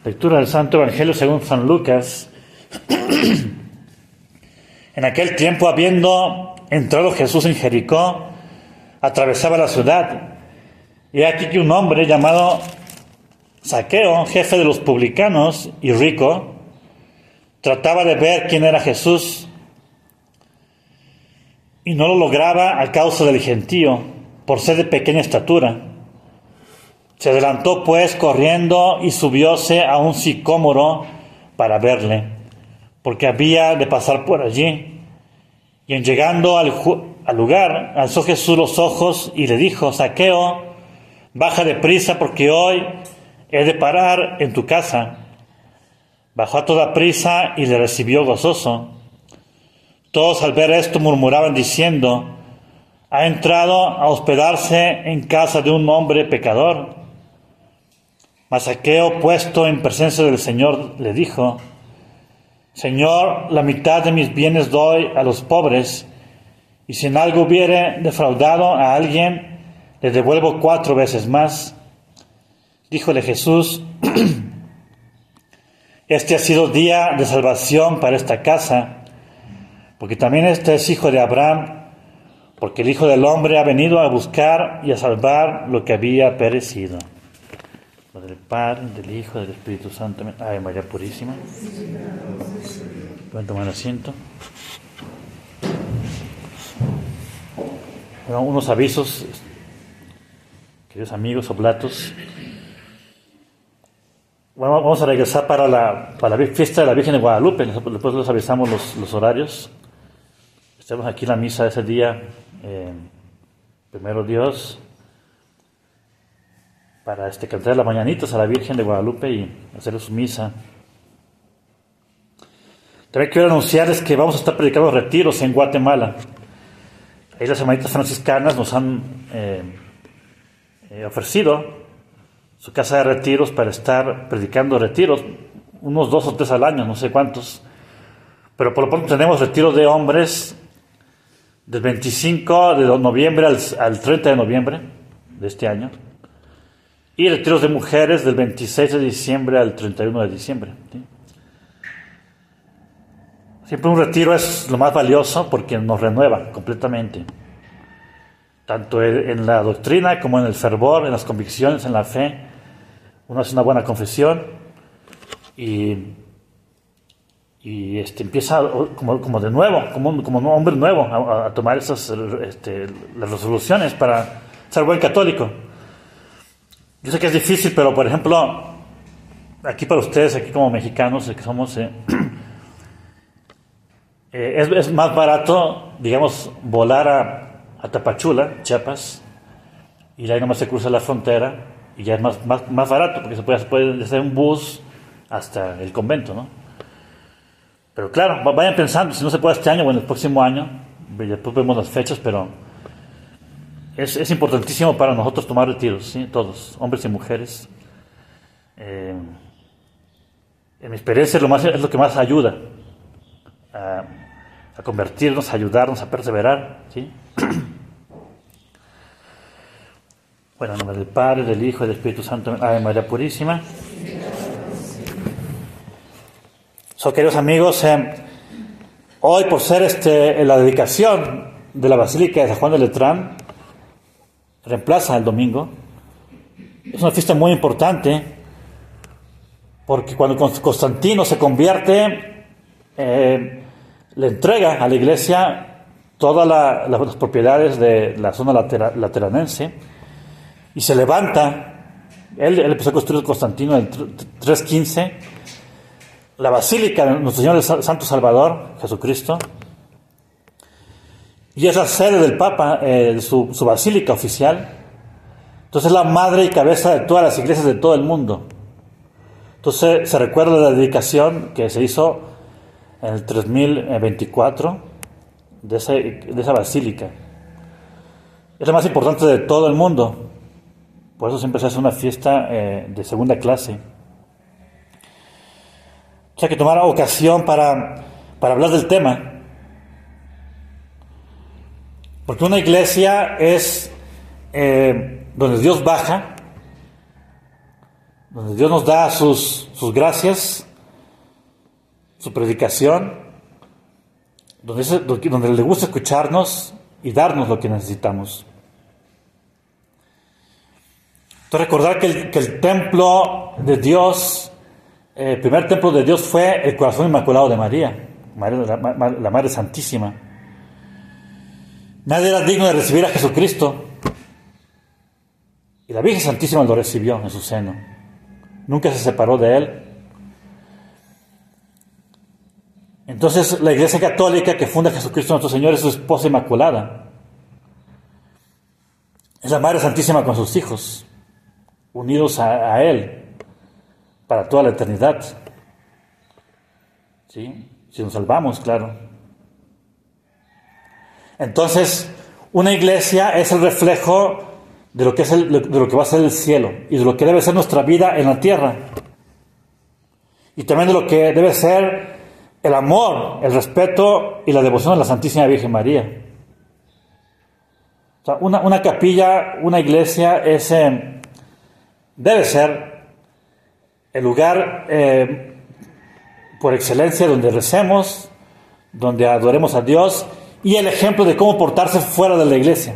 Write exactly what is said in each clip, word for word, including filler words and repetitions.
Lectura del Santo Evangelio según San Lucas. En aquel tiempo, habiendo entrado Jesús en Jericó, atravesaba la ciudad, y aquí que un hombre llamado Zaqueo, jefe de los publicanos y rico, trataba de ver quién era Jesús, y no lo lograba a causa del gentío, por ser de pequeña estatura. Se adelantó pues corriendo y subióse a un sicómoro para verle, porque había de pasar por allí. Y en llegando al, ju- al lugar, alzó Jesús los ojos y le dijo: Zaqueo, baja deprisa, porque hoy he de parar en tu casa. Bajó a toda prisa y le recibió gozoso. Todos al ver esto murmuraban diciendo: ha entrado a hospedarse en casa de un hombre pecador. Mas Zaqueo, puesto en presencia del Señor, le dijo: Señor, la mitad de mis bienes doy a los pobres, y si en algo hubiere defraudado a alguien, le devuelvo cuatro veces más. Díjole Jesús: Este ha sido día de salvación para esta casa, porque también este es hijo de Abraham, porque el Hijo del Hombre ha venido a buscar y a salvar lo que había perecido. Del Padre, del Hijo, del Espíritu Santo. Ave María Purísima. Pueden tomar asiento. Bueno, unos avisos, queridos amigos oblatos. Bueno, vamos a regresar para la, para la fiesta de la Virgen de Guadalupe. Después les avisamos los, los horarios. Estamos aquí en la misa ese día, eh, primero Dios, para este, cantar las mañanitas a la Virgen de Guadalupe y hacer su misa. También quiero anunciarles que vamos a estar predicando retiros en Guatemala. Ahí las hermanitas franciscanas nos han eh, eh, ofrecido su casa de retiros para estar predicando retiros, unos dos o tres al año, no sé cuántos. Pero por lo pronto tenemos retiros de hombres del veinticinco de noviembre al, al treinta de noviembre de este año. Y retiros de mujeres del veintiséis de diciembre al treinta y uno de diciembre. ¿Sí? Siempre un retiro es lo más valioso porque nos renueva completamente. Tanto en la doctrina como en el fervor, en las convicciones, en la fe. Uno hace una buena confesión y, y este, empieza como, como de nuevo, como un, como un hombre nuevo a, a tomar esas este, las resoluciones para ser buen católico. Yo sé que es difícil, pero por ejemplo, aquí para ustedes, aquí como mexicanos, que somos, eh, eh, es, es más barato, digamos, volar a, a Tapachula, Chiapas, y ahí nomás se cruza la frontera, y ya es más, más, más barato, porque se puede, se puede hacer un bus hasta el convento, ¿no? Pero claro, vayan pensando, si no se puede este año, bueno, el próximo año, después vemos las fechas, pero Es, es importantísimo para nosotros tomar retiros, ¿sí? Todos, hombres y mujeres. Eh, en mi experiencia es lo, más, es lo que más ayuda a, a convertirnos, a ayudarnos, a perseverar, ¿sí? Bueno, en nombre del Padre, del Hijo y del Espíritu Santo. Ave María Purísima. So, queridos amigos, eh, hoy por ser este, la dedicación de la Basílica de San Juan de Letrán, reemplaza el domingo. Es una fiesta muy importante porque cuando Constantino se convierte, eh, le entrega a la iglesia todas la, la, las propiedades de la zona latera, lateranense y se levanta. Él, él empezó a construir Constantino en trescientos quince la Basílica de Nuestro Señor del Santo Salvador, Jesucristo. Y es la sede del Papa, eh, su, su basílica oficial. Entonces es la madre y cabeza de todas las iglesias de todo el mundo. Entonces se recuerda la dedicación que se hizo en el tres mil veinticuatro de, ese, de esa basílica. Es la más importante de todo el mundo. Por eso siempre se hace una fiesta eh, de segunda clase. O sea, hay que tomar ocasión para, para hablar del tema. Porque una iglesia es eh, donde Dios baja donde Dios nos da sus, sus gracias, su predicación, donde, donde le gusta escucharnos y darnos lo que necesitamos. Entonces recordar que el, que el templo de Dios, el primer templo de Dios fue el corazón inmaculado de María, María la, la Madre Santísima. Nadie era digno de recibir a Jesucristo, y la Virgen Santísima lo recibió en su seno. Nunca se separó de él. Entonces la Iglesia Católica que funda Jesucristo nuestro Señor es su esposa inmaculada. Es la Madre Santísima con sus hijos, unidos a, a Él para toda la eternidad. ¿Sí? Si nos salvamos, claro. Entonces, una iglesia es el reflejo de lo que es el, de lo que va a ser el cielo y de lo que debe ser nuestra vida en la tierra. Y también de lo que debe ser el amor, el respeto y la devoción a la Santísima Virgen María. O sea, una, una capilla, una iglesia es, eh, debe ser el lugar eh, por excelencia donde recemos, donde adoremos a Dios, y el ejemplo de cómo portarse fuera de la iglesia.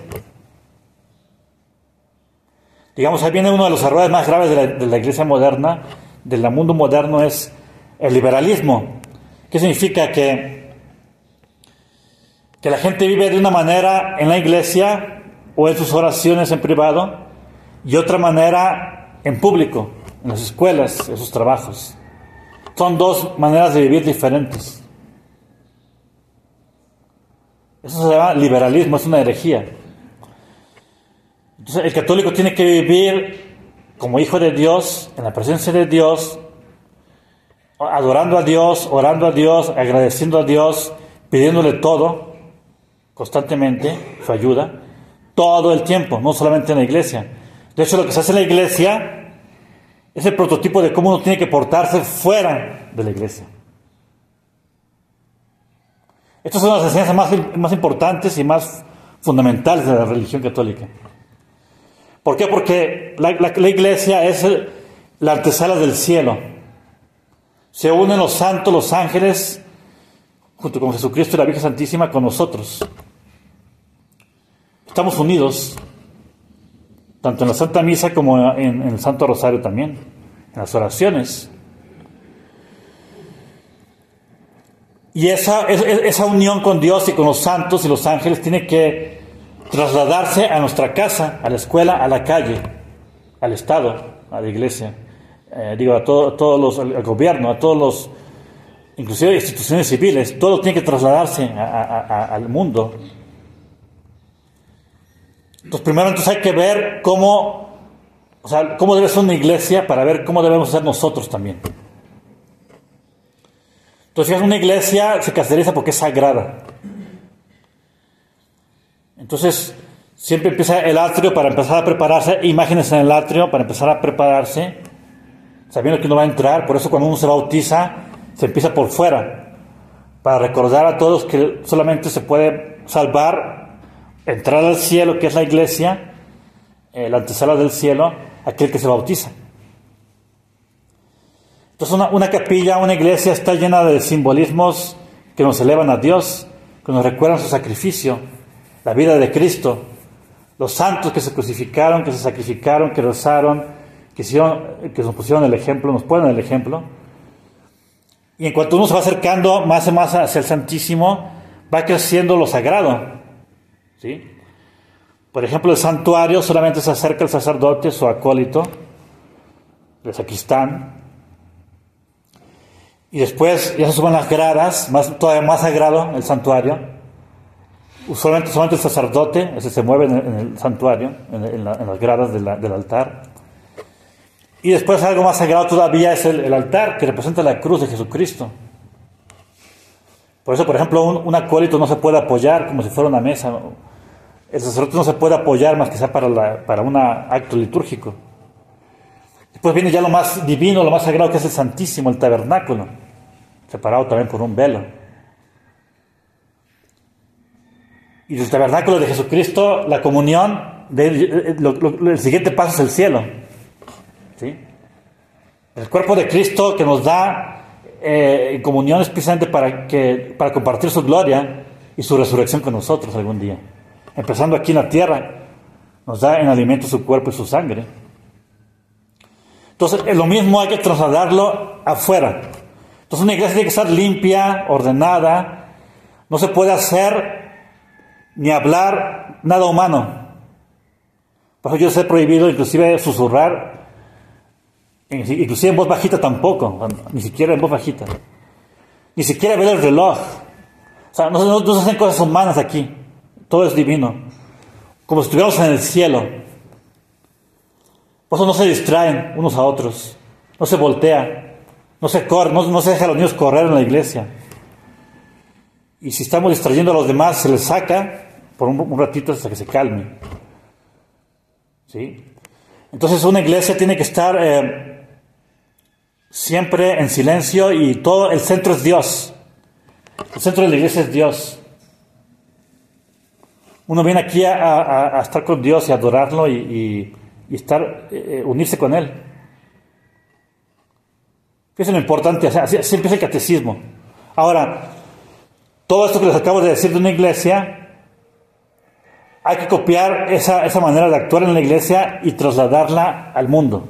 Digamos, ahí viene uno de los errores más graves de la, de la iglesia moderna, del mundo moderno, es el liberalismo. ¿Qué significa? Que, que la gente vive de una manera en la iglesia o en sus oraciones en privado y otra manera en público, en las escuelas, en sus trabajos. Son dos maneras de vivir diferentes. Eso se llama liberalismo, es una herejía. Entonces el católico tiene que vivir como hijo de Dios, en la presencia de Dios, adorando a Dios, orando a Dios, agradeciendo a Dios, pidiéndole todo, constantemente, su ayuda, todo el tiempo, no solamente en la iglesia. De hecho, lo que se hace en la iglesia es el prototipo de cómo uno tiene que portarse fuera de la iglesia. Estas son las enseñanzas más, más importantes y más fundamentales de la religión católica. ¿Por qué? Porque la, la, la iglesia es el, la antesala del cielo. Se unen los santos, los ángeles, junto con Jesucristo y la Virgen Santísima, con nosotros. Estamos unidos, tanto en la Santa Misa como en, en el Santo Rosario también, en las oraciones. Y esa, esa unión con Dios y con los santos y los ángeles tiene que trasladarse a nuestra casa, a la escuela, a la calle, al Estado, a la iglesia, eh, digo, a todo, todos los, al gobierno, a todos los, inclusive instituciones civiles, todo tiene que trasladarse a, a, a, al mundo. Entonces, primero entonces hay que ver cómo, o sea, cómo debe ser una iglesia para ver cómo debemos ser nosotros también. Entonces, una iglesia se caracteriza porque es sagrada. Entonces, siempre empieza el atrio para empezar a prepararse, imágenes en el atrio para empezar a prepararse, sabiendo que uno va a entrar. Por eso cuando uno se bautiza, se empieza por fuera, para recordar a todos que solamente se puede salvar, entrar al cielo, que es la iglesia, eh, la antesala del cielo, aquel que se bautiza. Entonces una, una capilla, una iglesia está llena de simbolismos que nos elevan a Dios, que nos recuerdan su sacrificio, la vida de Cristo, los santos que se crucificaron, que se sacrificaron, que rezaron, que, hicieron, que nos pusieron el ejemplo, nos ponen el ejemplo. Y en cuanto uno se va acercando más y más hacia el Santísimo, va creciendo lo sagrado, ¿sí? Por ejemplo, el santuario solamente se acerca el sacerdote, su acólito, el sacristán. Y después ya se suben las gradas, más, todavía más sagrado el santuario. Usualmente solamente el sacerdote ese se mueve en el, en el santuario, en, en, la, en las gradas de la, del altar. Y después algo más sagrado todavía es el, el altar, que representa la cruz de Jesucristo. Por eso, por ejemplo, un, un acólito no se puede apoyar como si fuera una mesa. El sacerdote no se puede apoyar más que sea para, la, para un acto litúrgico. Después viene ya lo más divino, lo más sagrado, que es el Santísimo, el tabernáculo, separado también por un velo. Y del tabernáculo de Jesucristo, la comunión, de, lo, lo, el siguiente paso es el cielo, ¿sí? El cuerpo de Cristo que nos da eh, en comunión es precisamente para, que, para compartir su gloria y su resurrección con nosotros algún día. Empezando aquí en la tierra, nos da en alimento su cuerpo y su sangre. Entonces, lo mismo hay que trasladarlo afuera. Entonces, una iglesia tiene que estar limpia, ordenada. No se puede hacer ni hablar nada humano. Por eso yo les he prohibido inclusive susurrar, inclusive en voz bajita tampoco, ni siquiera en voz bajita. Ni siquiera ver el reloj. O sea, no, no, no se hacen cosas humanas aquí. Todo es divino. Como si estuviéramos en el cielo. Por eso no se distraen unos a otros, no se voltea, no se corre, no, no se deja a los niños correr en la iglesia. Y si estamos distrayendo a los demás, se les saca por un, un ratito hasta que se calme. ¿Sí? Entonces una iglesia tiene que estar eh, siempre en silencio y todo, el centro es Dios. El centro de la iglesia es Dios. Uno viene aquí a, a, a estar con Dios y adorarlo y... y y estar, eh, unirse con Él. Eso es lo importante, así, así empieza el catecismo. Ahora, todo esto que les acabo de decir de una iglesia, hay que copiar esa, esa manera de actuar en la iglesia y trasladarla al mundo.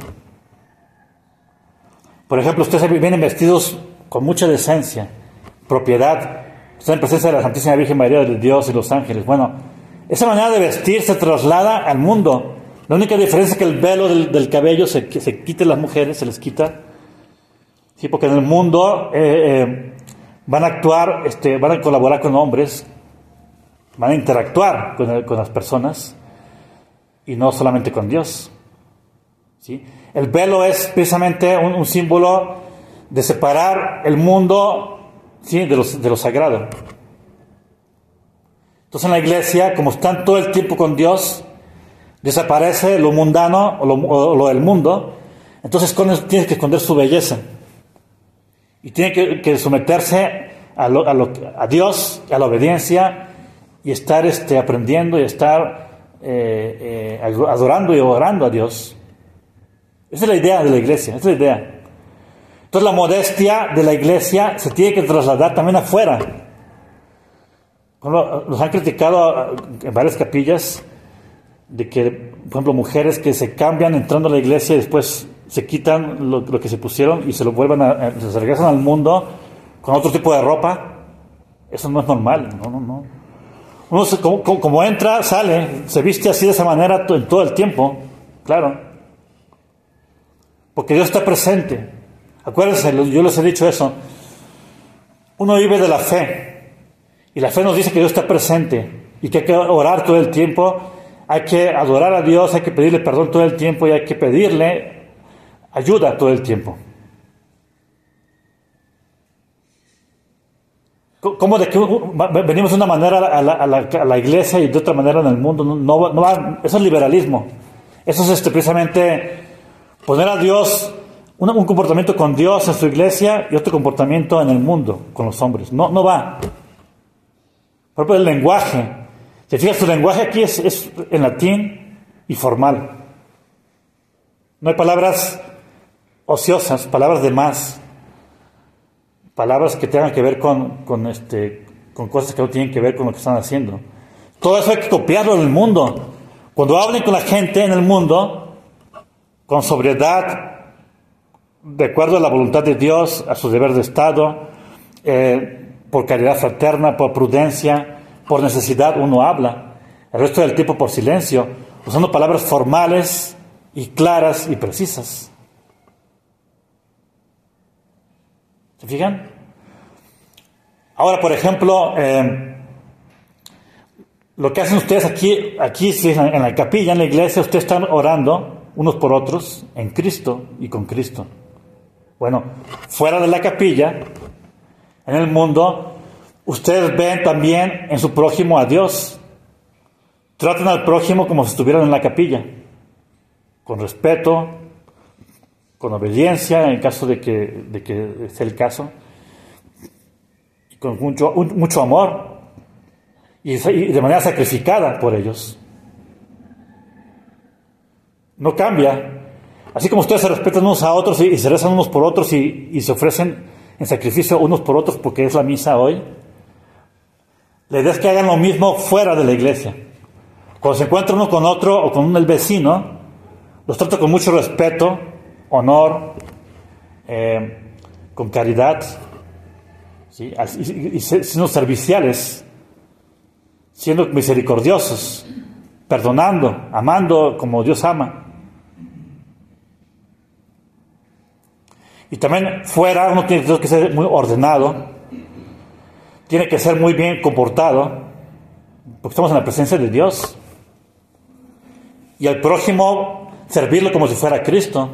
Por ejemplo, ustedes vienen vestidos con mucha decencia, propiedad, están en presencia de la Santísima Virgen María de Dios y los ángeles. Bueno, esa manera de vestir se traslada al mundo. La única diferencia es que el velo del, del cabello se, se quite las mujeres, se les quita. Sí, porque en el mundo eh, eh, van a actuar, este, van a colaborar con hombres, van a interactuar con, el, con las personas y no solamente con Dios. ¿Sí? El velo es precisamente un, un símbolo de separar el mundo, ¿sí?, de, los, de lo sagrado. Entonces en la iglesia, como están todo el tiempo con Dios, desaparece lo mundano o lo, o lo del mundo, entonces tienes que esconder su belleza. Y tiene que, que someterse a, lo, a, lo, a Dios, a la obediencia, y estar este, aprendiendo y estar eh, eh, adorando y orando a Dios. Esa es la idea de la iglesia, esa es la idea. Entonces la modestia de la iglesia se tiene que trasladar también afuera. Nos han criticado en varias capillas de que, por ejemplo, mujeres que se cambian entrando a la iglesia y después se quitan lo, lo que se pusieron y se lo vuelven a, a, se regresan al mundo con otro tipo de ropa. Eso no es normal, no, no, no. Uno se, como, como, como entra, sale, se viste así de esa manera todo, todo el tiempo, claro. Porque Dios está presente. Acuérdense, yo les he dicho eso. Uno vive de la fe y la fe nos dice que Dios está presente y que hay que orar todo el tiempo. Hay que adorar a Dios, hay que pedirle perdón todo el tiempo y hay que pedirle ayuda todo el tiempo. ¿Cómo de que venimos de una manera a la, a, la, a la iglesia y de otra manera en el mundo? No, no, no va, eso es liberalismo. Eso es este, precisamente poner a Dios, un, un comportamiento con Dios en su iglesia y otro comportamiento en el mundo con los hombres. No, no va. Por ejemplo, el lenguaje. Si fijas, su lenguaje aquí es, es en latín y formal. No hay palabras ociosas, palabras de más, palabras que tengan que ver con, con, este, con cosas que no tienen que ver con lo que están haciendo. Todo eso hay que copiarlo en el mundo. Cuando hablen con la gente en el mundo, con sobriedad, de acuerdo a la voluntad de Dios, a su deber de Estado, eh, por caridad fraterna, por prudencia, por necesidad uno habla, el resto del tiempo por silencio, usando palabras formales y claras y precisas. ¿Se fijan? Ahora, por ejemplo, eh, lo que hacen ustedes aquí, aquí en la capilla, en la iglesia, ustedes están orando unos por otros en Cristo y con Cristo. Bueno, fuera de la capilla, en el mundo, ustedes ven también en su prójimo a Dios. Tratan al prójimo como si estuvieran en la capilla, con respeto, con obediencia, en caso de que, de que sea el caso, y con mucho, mucho amor, y, y de manera sacrificada por ellos. No cambia. Así como ustedes se respetan unos a otros y, y se rezan unos por otros y, y se ofrecen en sacrificio unos por otros porque es la misa hoy, la idea es que hagan lo mismo fuera de la iglesia. Cuando se encuentra uno con otro o con el vecino, los trata con mucho respeto, honor, eh, con caridad, ¿sí? y, y, y siendo serviciales, siendo misericordiosos, perdonando, amando como Dios ama. Y también fuera uno tiene que ser muy ordenado, tiene que ser muy bien comportado, porque estamos en la presencia de Dios. Y al prójimo servirlo como si fuera Cristo.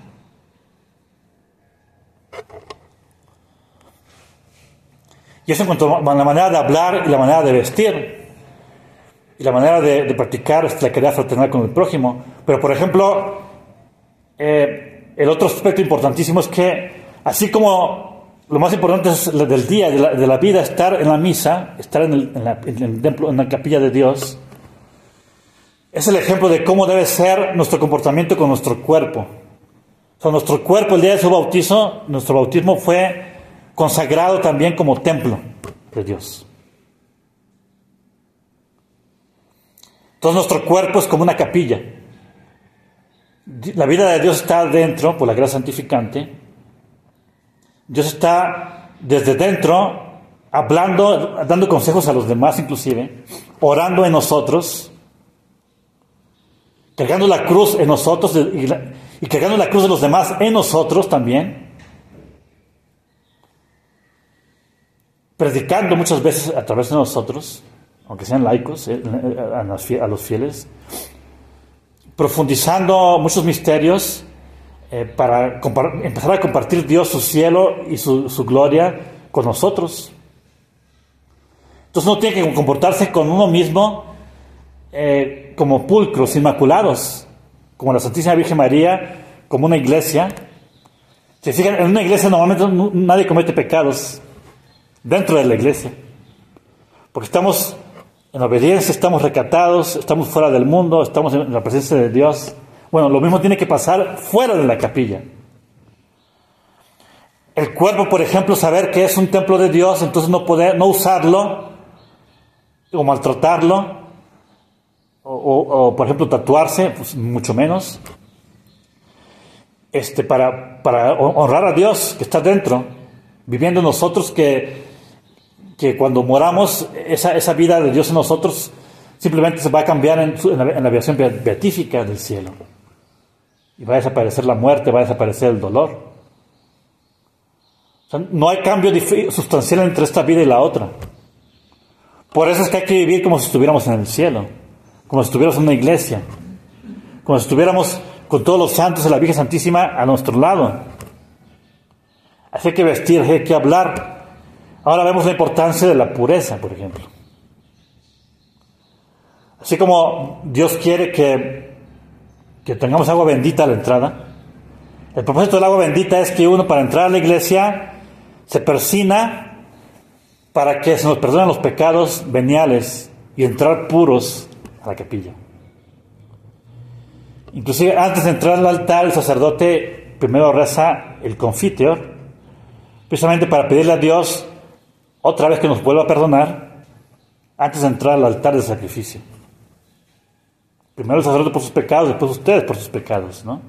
Y eso en cuanto a la manera de hablar y la manera de vestir. Y la manera de, de practicar la caridad fraternal con el prójimo. Pero por ejemplo, eh, el otro aspecto importantísimo es que, así como lo más importante es del día, de la, de la vida, estar en la misa, estar en el, en, la, en el templo, en la capilla de Dios, es el ejemplo de cómo debe ser nuestro comportamiento con nuestro cuerpo. O sea, nuestro cuerpo, el día de su bautizo, nuestro bautismo fue consagrado también como templo de Dios. Entonces nuestro cuerpo es como una capilla. La vida de Dios está dentro, por la gracia santificante. Dios está desde dentro, hablando, dando consejos a los demás inclusive, orando en nosotros, cargando la cruz en nosotros y, la, y cargando la cruz de los demás en nosotros también, predicando muchas veces a través de nosotros, aunque sean laicos, eh, a los fieles, profundizando muchos misterios eh, para empezar a compartir Dios su cielo y su, su gloria con nosotros. Entonces uno tiene que comportarse con uno mismo eh, como pulcros, inmaculados, como la Santísima Virgen María, como una iglesia. Si fijan, en una iglesia normalmente nadie comete pecados dentro de la iglesia, porque estamos en obediencia, estamos recatados, estamos fuera del mundo, estamos en la presencia de Dios. Bueno, lo mismo tiene que pasar fuera de la capilla. El cuerpo, por ejemplo, saber que es un templo de Dios, entonces no poder, no usarlo o maltratarlo, o, o, o por ejemplo tatuarse, pues mucho menos, este, para, para honrar a Dios que está dentro, viviendo en nosotros, que que cuando moramos, esa, esa vida de Dios en nosotros simplemente se va a cambiar en, su, en, la, en la visión beatífica del cielo. Y va a desaparecer la muerte, va a desaparecer el dolor. O sea, no hay cambio sustancial entre esta vida y la otra. Por eso es que hay que vivir como si estuviéramos en el cielo, como si estuviéramos en una iglesia, como si estuviéramos con todos los santos de la Virgen Santísima a nuestro lado. Así hay que vestir, hay que hablar. Ahora vemos la importancia de la pureza, por ejemplo. Así como Dios quiere que, que tengamos agua bendita a la entrada, el propósito del agua bendita es que uno, para entrar a la iglesia, se persina para que se nos perdonen los pecados veniales y entrar puros a la capilla. Inclusive antes de entrar al altar, el sacerdote primero reza el confiteor, precisamente para pedirle a Dios otra vez que nos vuelva a perdonar antes de entrar al altar del sacrificio. Primero el sacerdote por sus pecados, después ustedes por sus pecados, ¿no?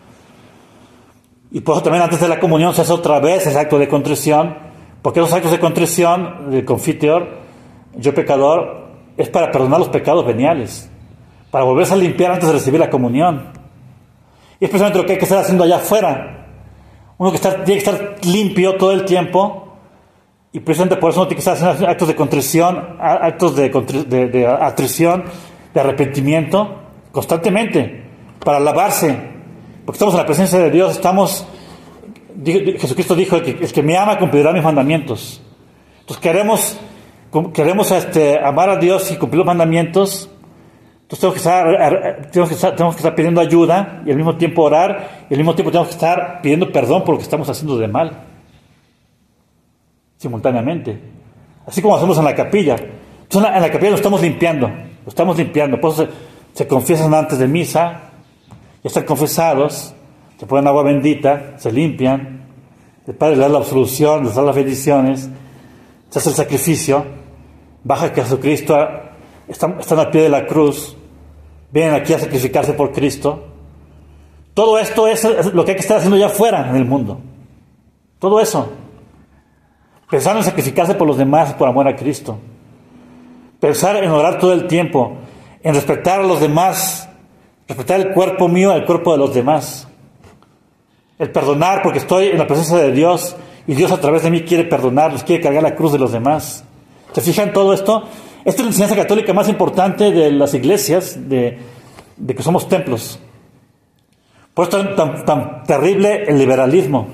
Y por eso también antes de la comunión se hace otra vez ese acto de contrición, porque esos actos de contrición del confiteor, yo pecador, es para perdonar los pecados veniales, para volverse a limpiar antes de recibir la comunión. Y es precisamente lo que hay que estar haciendo allá afuera. Uno que está, tiene que estar limpio todo el tiempo. Y precisamente por eso uno tiene que estar haciendo actos de contrición, actos de, de, de atrición, de arrepentimiento, constantemente, para lavarse. Porque estamos en la presencia de Dios, estamos... Jesucristo dijo, el que, el que me ama cumplirá mis mandamientos. Entonces queremos, queremos este, amar a Dios y cumplir los mandamientos. Entonces tenemos que, estar, tenemos, que estar, tenemos que estar pidiendo ayuda y al mismo tiempo orar, y al mismo tiempo tenemos que estar pidiendo perdón por lo que estamos haciendo de mal. Simultáneamente, así como hacemos en la capilla. Entonces en la, en la capilla lo estamos limpiando, lo estamos limpiando, por eso se, se confiesan antes de misa, ya están confesados, se ponen agua bendita, se limpian, el Padre les da la absolución, les da las bendiciones, se hace el sacrificio, baja Jesucristo, están, están al pie de la cruz, vienen aquí a sacrificarse por Cristo. Todo esto es lo que hay que estar haciendo ya afuera en el mundo. Todo eso. Pensar en sacrificarse por los demás, por amor a Cristo. Pensar en orar todo el tiempo, en respetar a los demás, respetar el cuerpo mío, el cuerpo de los demás. El perdonar porque estoy en la presencia de Dios y Dios a través de mí quiere perdonarlos, quiere cargar la cruz de los demás. ¿Se fijan todo esto? Esta es la enseñanza católica más importante de las iglesias, de, de que somos templos. Por eso es tan, tan terrible el liberalismo,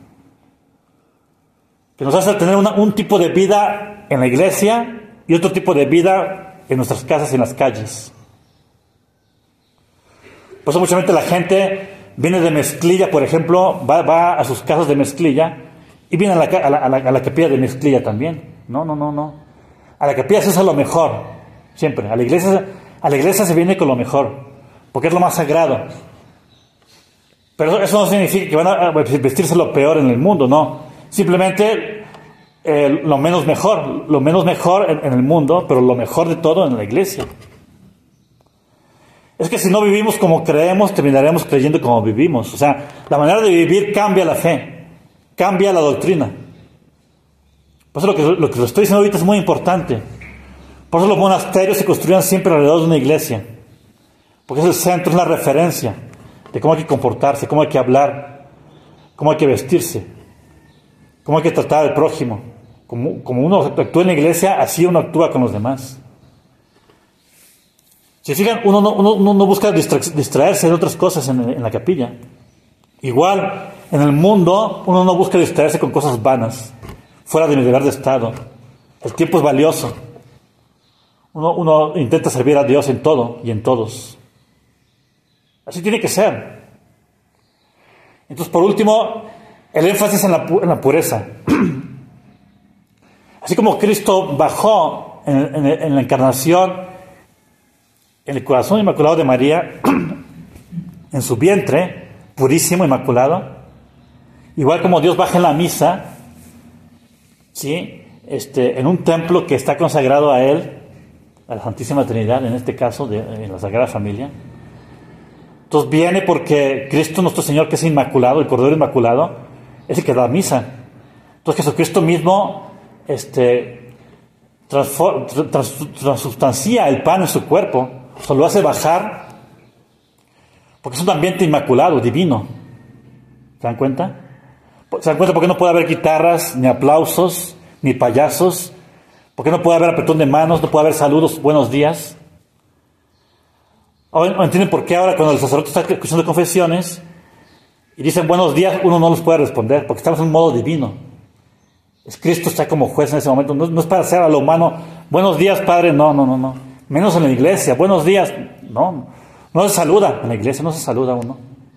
que nos hace tener una, un tipo de vida en la iglesia y otro tipo de vida en nuestras casas y en las calles. Por eso mucha gente, la gente viene de Mezclilla, por ejemplo, va, va a sus casas de Mezclilla y viene a la, a la, a la, a la capilla de Mezclilla también. No, no, no, no. A la capilla se hace lo mejor, siempre. A la iglesia, a la iglesia se viene con lo mejor, porque es lo más sagrado. Pero eso no significa que van a vestirse lo peor en el mundo, no. Simplemente eh, lo menos mejor, lo menos mejor en, en el mundo, pero lo mejor de todo en la iglesia. Es que si no vivimos como creemos, terminaremos creyendo como vivimos. O sea, la manera de vivir cambia la fe, cambia la doctrina. Por eso lo que, lo que lo estoy diciendo ahorita es muy importante. Por eso los monasterios se construyen siempre alrededor de una iglesia. Porque es el centro, es la referencia de cómo hay que comportarse, cómo hay que hablar, cómo hay que vestirse, cómo hay que tratar al prójimo. Como, como uno actúa en la iglesia, así uno actúa con los demás. Si fijan, uno no, uno, uno no busca distra, distraerse de otras cosas en, en la capilla. Igual, en el mundo, uno no busca distraerse con cosas vanas, fuera de mi deber de estado. El tiempo es valioso. Uno, uno intenta servir a Dios en todo y en todos. Así tiene que ser. Entonces, por último, el énfasis en la, en la pureza. Así como Cristo bajó en, en, en la encarnación, en el corazón inmaculado de María, en su vientre, purísimo, inmaculado, igual como Dios baja en la misa, ¿sí? este, en un templo que está consagrado a Él, a la Santísima Trinidad, en este caso, de, en la Sagrada Familia. Entonces viene porque Cristo nuestro Señor, que es inmaculado, el Cordero Inmaculado, es el que da misa. Entonces Jesucristo mismo este, transfor, trans, transubstancia el pan en su cuerpo, o sea, lo hace bajar, porque es un ambiente inmaculado, divino. ¿Se dan cuenta? ¿Se dan cuenta por qué no puede haber guitarras, ni aplausos, ni payasos? ¿Por qué no puede haber apretón de manos, no puede haber saludos, buenos días? ¿O entienden por qué ahora cuando el sacerdote está escuchando confesiones y dicen buenos días, uno no los puede responder? Porque estamos en un modo divino. Es Cristo está como juez en ese momento. No, no es para hacer a lo humano, buenos días, Padre, no, no, no, no. Menos en la iglesia, buenos días, no. No se saluda, en la iglesia no se saluda uno.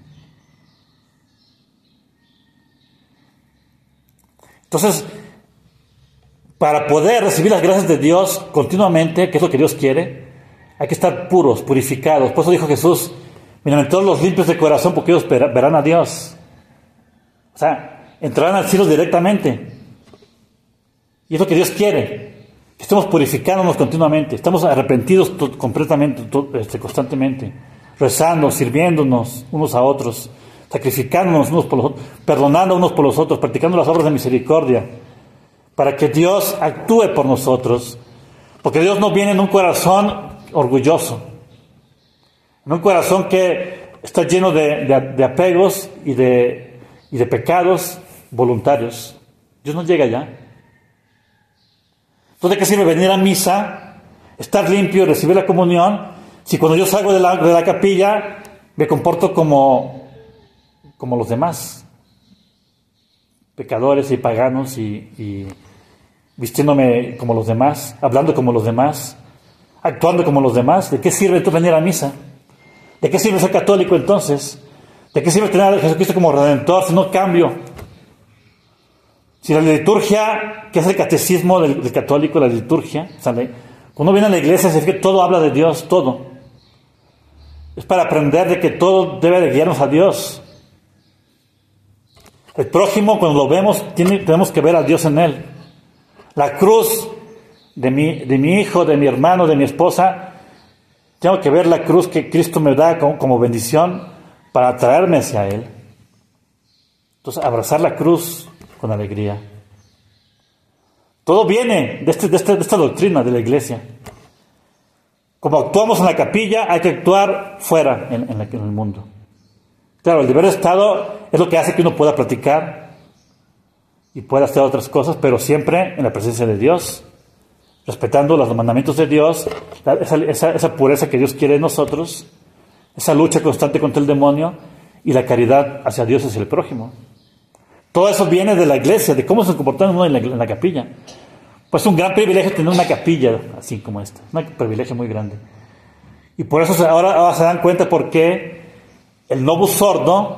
Entonces, para poder recibir las gracias de Dios continuamente, que es lo que Dios quiere, hay que estar puros, purificados. Por eso dijo Jesús, bienaventurados los limpios de corazón, porque ellos verán a Dios. O sea, entrarán al cielo directamente. Y es lo que Dios quiere, que estemos purificándonos continuamente, estamos arrepentidos completamente, este, constantemente, rezando, sirviéndonos unos a otros, sacrificándonos unos por los otros, perdonando unos por los otros, practicando las obras de misericordia, para que Dios actúe por nosotros, porque Dios no viene en un corazón orgulloso, en un corazón que está lleno de, de, de apegos y de, y de pecados voluntarios. Dios no llega allá. Entonces, ¿de qué sirve venir a misa, estar limpio y recibir la comunión, si cuando yo salgo de la, de la capilla me comporto como, como los demás, pecadores y paganos, y, y vistiéndome como los demás, hablando como los demás, actuando como los demás? ¿De qué sirve entonces venir a misa? ¿De qué sirve ser católico entonces? ¿De qué sirve tener a Jesucristo como Redentor si no cambio? Si la liturgia, que es el catecismo del, del católico, la liturgia, ¿sale? Cuando viene a la iglesia se ve que todo habla de Dios, todo. Es para aprender de que todo debe de guiarnos a Dios. El prójimo, cuando lo vemos, tiene, tenemos que ver a Dios en él. La cruz de mi, de mi hijo, de mi hermano, de mi esposa, tengo que ver la cruz que Cristo me da como, como bendición para atraerme hacia Él. Entonces, abrazar la cruz con alegría. Todo viene de, este, de, este, de esta doctrina de la iglesia. Como actuamos en la capilla, hay que actuar fuera en, en, la, en el mundo. Claro, el deber de Estado es lo que hace que uno pueda platicar y pueda hacer otras cosas, pero siempre en la presencia de Dios, respetando los mandamientos de Dios, esa, esa, esa pureza que Dios quiere en nosotros, esa lucha constante contra el demonio y la caridad hacia Dios y hacia el prójimo. Todo eso viene de la iglesia, de cómo se comporta uno en la, en la capilla. Pues es un gran privilegio tener una capilla así como esta, un privilegio muy grande. Y por eso se, ahora, ahora se dan cuenta por qué el novus sordo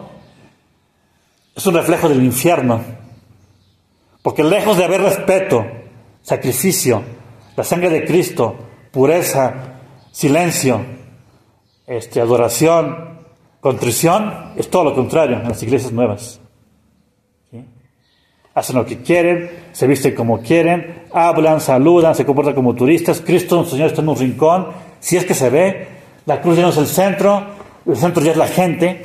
es un reflejo del infierno. Porque lejos de haber respeto, sacrificio, la sangre de Cristo, pureza, silencio, este, adoración, contrición, es todo lo contrario en las iglesias nuevas. ¿Sí? Hacen lo que quieren, se visten como quieren, hablan, saludan, se comportan como turistas. Cristo, nuestro Señor, está en un rincón, si es que se ve. La cruz ya no es el centro, el centro ya es la gente.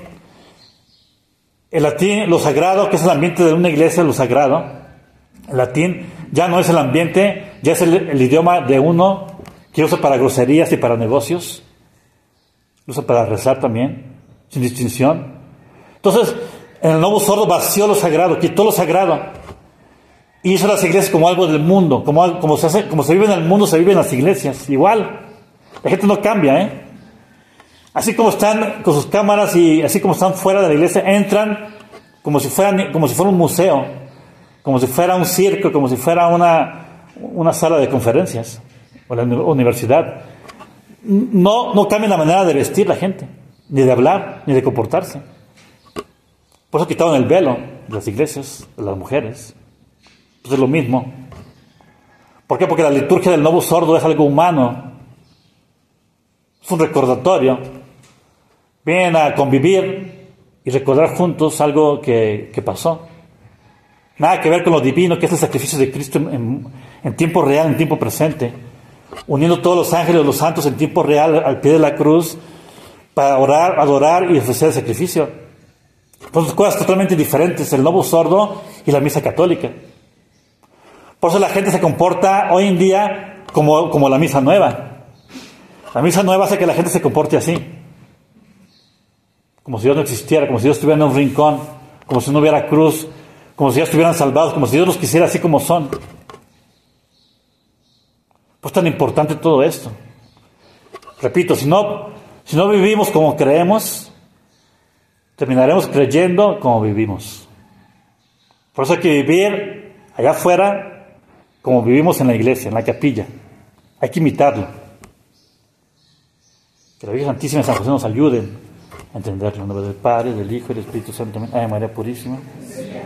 El latín, lo sagrado, que es el ambiente de una iglesia, lo sagrado, el latín ya no es el ambiente, ya es el, el idioma de uno que usa para groserías y para negocios, lo usa para rezar también, sin distinción. Entonces, en el novus sordo vació lo sagrado, quitó lo sagrado, y hizo las iglesias como algo del mundo, como, como, se hace, como se vive en el mundo, se vive en las iglesias, igual. La gente no cambia, ¿eh? Así como están con sus cámaras y así como están fuera de la iglesia, entran como si fueran, como si fuera un museo, como si fuera un circo, como si fuera una, una sala de conferencias o la universidad. No, no cambia la manera de vestir la gente, ni de hablar, ni de comportarse. Por eso quitaron el velo de las iglesias, de las mujeres. Pues es lo mismo. ¿Por qué? Porque la liturgia del novus sordo es algo humano. Es un recordatorio. Vienen a convivir y recordar juntos algo que, que pasó. Nada que ver con lo divino, que es el sacrificio de Cristo en, en, en tiempo real, en tiempo presente. Uniendo todos los ángeles, los santos en tiempo real al pie de la cruz para orar, adorar y ofrecer el sacrificio. Son dos cosas totalmente diferentes, el novus sordo y la misa católica. Por eso la gente se comporta hoy en día como, como la misa nueva. La misa nueva hace que la gente se comporte así. Como si Dios no existiera, como si Dios estuviera en un rincón, como si no hubiera cruz, como si ya estuvieran salvados, como si Dios los quisiera así como son. Pues tan importante todo esto. Repito, si no, si no vivimos como creemos, terminaremos creyendo como vivimos. Por eso hay que vivir allá afuera como vivimos en la iglesia, en la capilla. Hay que imitarlo. Que la Virgen Santísima y San José nos ayuden a entenderlo. En nombre del Padre, del Hijo y del Espíritu Santo. Amén. Ay, María Purísima.